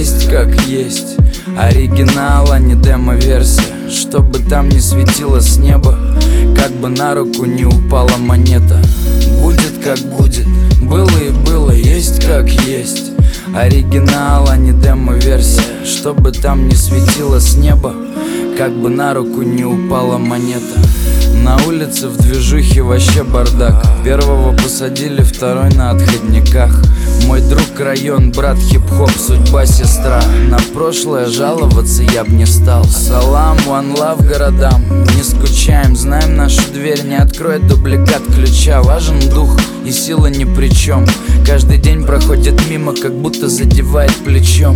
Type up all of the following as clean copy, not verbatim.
есть как есть. Оригинал, а не демо-версия. Чтобы там не светило с неба, как бы на руку не упала монета. Будет как будет, было и было, есть как есть. Оригинал, а не демо-версия. Чтобы там не светило с неба, как бы на руку не упала монета. На улице в движухе вообще бардак. Первого посадили, второй на отходниках. Мой друг район, брат хип-хоп, судьба сестра. На прошлое жаловаться я б не стал. Салам, one love городам. Не скучаем, знаем нашу дверь не откроет дубликат ключа. Важен дух и сила ни при чем. Каждый день проходит мимо, как будто задевает плечом.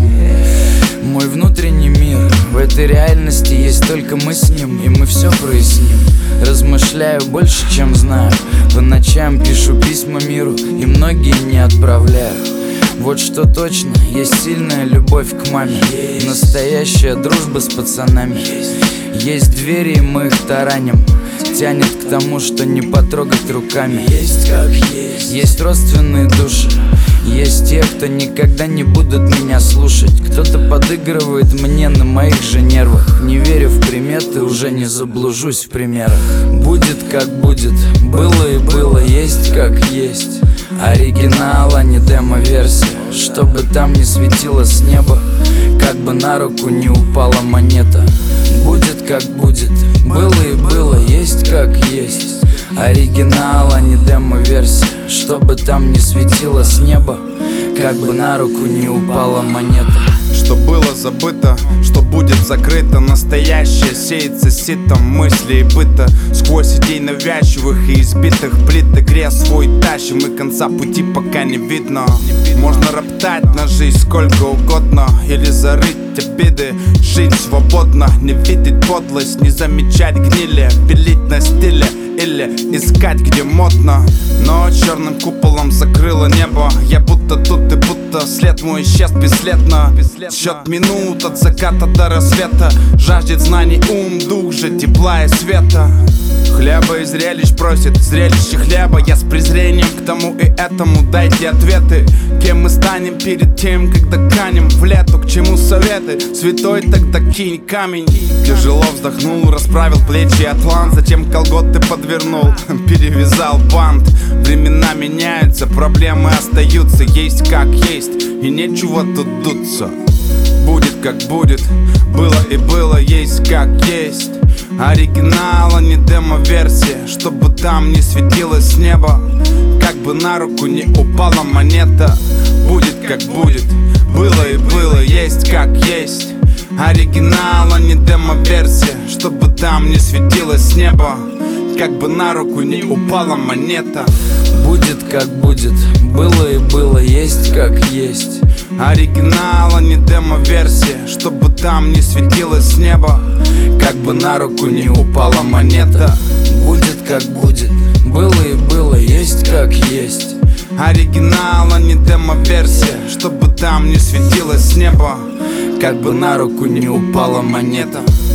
Мой внутренний мир, в этой реальности есть только мы с ним, и мы все проясним. Размышляю больше, чем знаю. По ночам пишу письма миру, и многие не отправляю. Вот что точно, есть сильная любовь к маме. Настоящая дружба с пацанами. Есть двери, и мы их тараним. Тянет к тому, что не потрогать руками. Есть как есть. Есть родственные души. Есть те, кто никогда не будут меня слушать. Кто-то подыгрывает мне на моих же нервах. Не верю в приметы, уже не заблужусь в примерах. Будет как будет, было и было, есть как есть. Оригинал, а не демо-версия. Чтобы там не светило с неба, как бы на руку не упала монета. Будет как будет, было и было, есть как есть. Оригинал, а не демо-версия. Чтобы там не светило с неба, как бы на руку не упала монета. Что было забыто, что будет закрыто. Настоящее сеется ситом мыслей и быта. Сквозь идей навязчивых и избитых плит игре свой тащим, и конца пути пока не видно. Можно роптать на жизнь сколько угодно, или зарыть обиды, жить свободно. Не видеть подлость, не замечать гнили, пилить на стиле или искать где модно. Но черным куполом закрыло небо. Я будто тут и будто след мой исчез бесследно. Счет минут от заката до рассвета. Жаждет знаний ум, дух же тепла и света. Хлеба и зрелищ просит, зрелище хлеба. Я с презрением к тому и этому, дайте ответы. Кем мы станем перед тем, когда канем в лету? К чему советы? Святой, тогда кинь камень. Тяжело вздохнул, расправил плечи атлант. Затем колготы подвернул, перевязал бант. Времена меняются, проблемы остаются. Есть как есть, и нечего тут дуться. Будет как будет, было и было, есть как есть. Оригинал, а не демо-версия. Чтобы там не светилось с неба, как бы на руку не упала монета. Будет как будет, было и было, есть как есть. Оригинал, а не демо-версия. Чтобы там не светилось с неба, как бы на руку не упала монета. Будет как будет, было и было, есть как есть. Оригинал, а не демо-версия. Чтобы там не светилось с неба, как бы на руку не упала монета. Будет как будет, было и было, есть как есть. Оригинал, а не демо-версия. Чтобы там не светилось с неба, как бы на руку не упала монета.